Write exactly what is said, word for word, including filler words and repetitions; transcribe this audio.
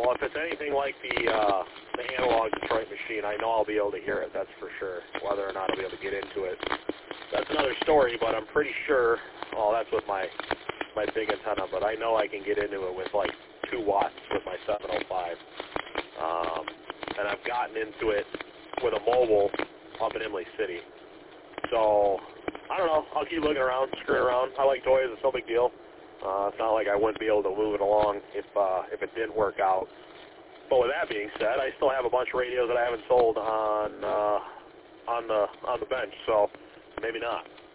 Well, if it's anything like the uh, the analog Detroit machine, I know I'll be able to hear it, that's for sure. Whether or not I'll be able to get into it, that's another story, but I'm pretty sure, oh, that's with my, my big antenna, but I know I can get into it with like two watts with my seven oh five. Um, and I've gotten into it with a mobile up in Imlay City. So, I don't know. I'll keep looking around, screwing around. I like toys. It's no big deal. Uh, it's not like I wouldn't be able to move it along if uh, if it didn't work out. But with that being said, I still have a bunch of radios that I haven't sold on uh, on the on the bench. So maybe not.